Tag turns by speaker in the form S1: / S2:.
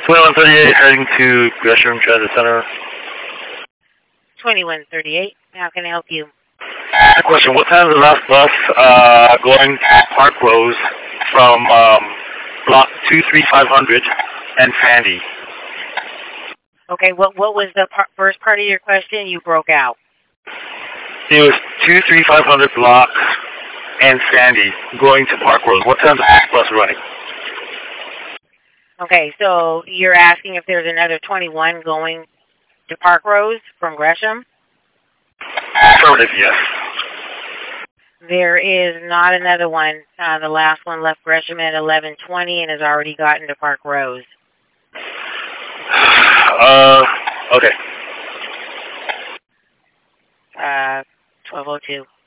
S1: 2138 heading to Gresham Transit Center.
S2: 2138, how can I help you?
S1: Question, what time is the last bus going to Park Rose from block 23500 and Sandy?
S2: Okay, what was the first part of your question? You broke out.
S1: It was 23500 block and Sandy going to Park Rose. What time is the bus running?
S2: Okay, so you're asking if there's another 21 going to Park Rose from Gresham?
S1: Affirmative, yes.
S2: There is not another one. The last one left Gresham at 11:20 and has already gotten to Park Rose.
S1: Okay.
S2: 12:02.